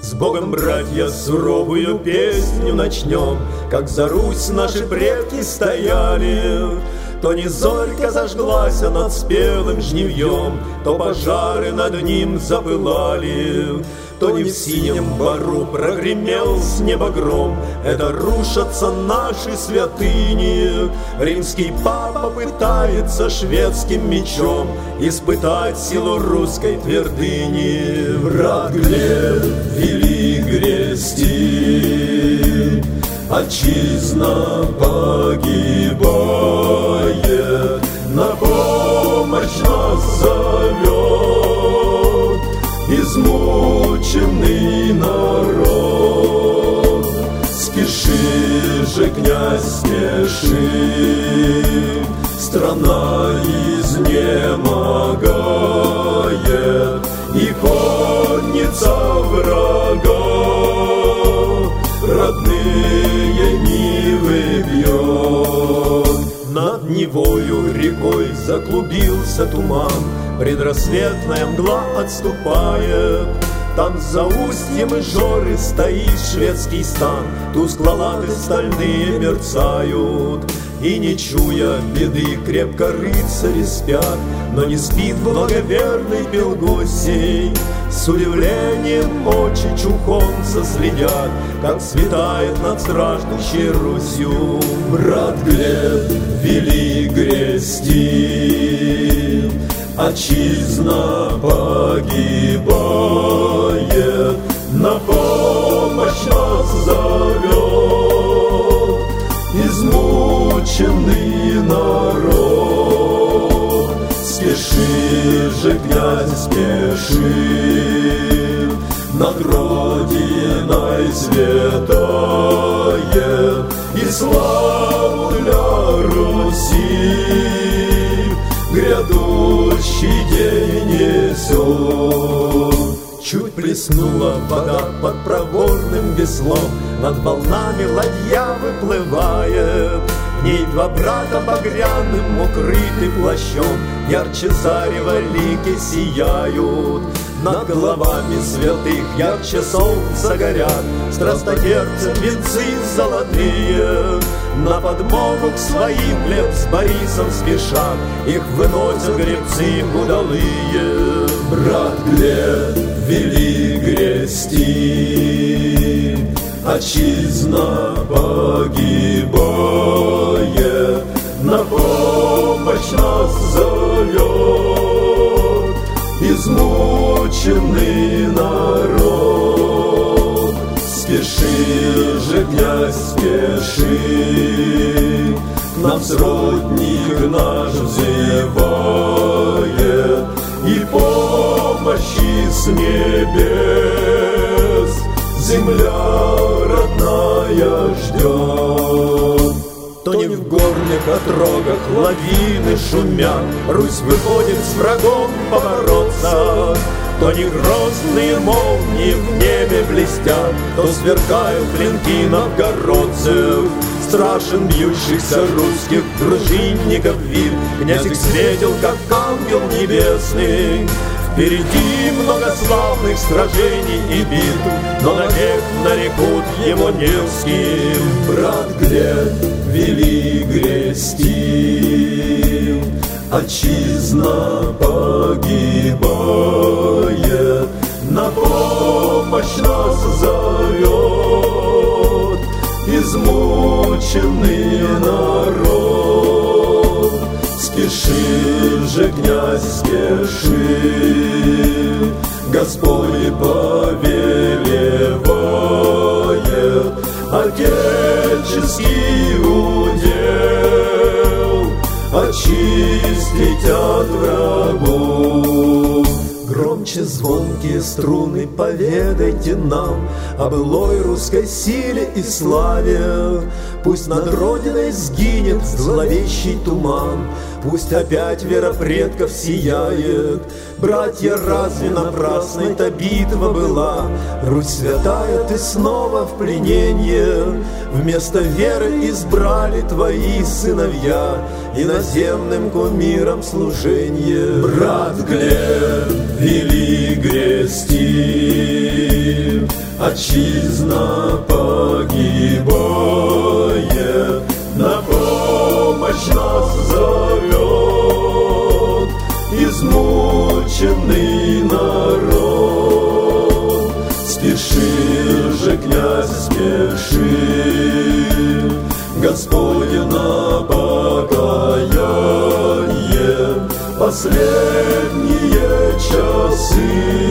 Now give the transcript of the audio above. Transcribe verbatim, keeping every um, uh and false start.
С Богом, братья, суровую песню начнем, как за Русь наши предки стояли. То не зорька зажглась над спелым жнивьем, то пожары над ним запылали, то не в синем бару прогремел с неба гром. Это рушатся наши святыни. Римский папа пытается шведским мечом испытать силу русской твердыни. Брат Глеб, вели грести, отчизна погибает, на помощь нас зовет измученный народ. Спеши же, князь, спеши, страна изнемогает, и конница врага родные нивы бьет. Над Невою рекой заклубился туман, предрассветная мгла отступает. Там за устьем Ижоры стоит шведский стан, тускло-латы стальные мерцают. И не чуя беды, крепко рыцари спят, но не спит благоверный Белгусий. С удивлением очи чухонца следят, как светает над страждущей Русью. Брат Глеб, вели грести, отчизна погибает, на помощь нас зовет измученный народ. Спеши же, князь, спеши, над родиной светает, и славу для Руси грядущий день несет. Чуть плеснула вода под проворным веслом, над волнами ладья выплывает. В ней два брата багряным укрыты плащом, ярче зарева лики сияют. Над головами святых ярче солнца горят, страстотерпцам венцы золотые. На подмогу к своим Глеб с Борисом спешат, их выносят гребцы удалые. Брат Глеб, вели грести, отчизна погибает, на помощь нас зовет измученный народ. Спеши же, князь, спеши, нам сродник наш взывает, и помощи с небес земля родная ждет. То не в горных отрогах лавины шумят, Русь выходит с врагом побороться, то не грозные молнии в небе блестят, то сверкают клинки новгородцев. Страшен бьющихся русских дружинников вид, князь их встретил, как ангел небесный. Впереди много славных сражений и битв, но навек нарекут его Невским. Брат Глеб, вели грести, отчизна погибает, на помощь нас зовет измученный народ. Спеши же, князь, спеши, Господь повелевает отеческий удел очистить от врагов. Громче звонкие струны поведайте нам о былой русской силе и славе. Пусть над Родиной сгинет зловещий туман, пусть опять вера предков сияет. Братья, разве напрасной та битва была? Русь святая, ты снова в плененье. Вместо веры избрали твои сыновья иноземным кумирам служенье. Брат Глеб, вели грести, Отчизна погибает, на помощь нас зовет измученный народ. Спеши же, князь, спеши, Господи, на покаяние последние часы.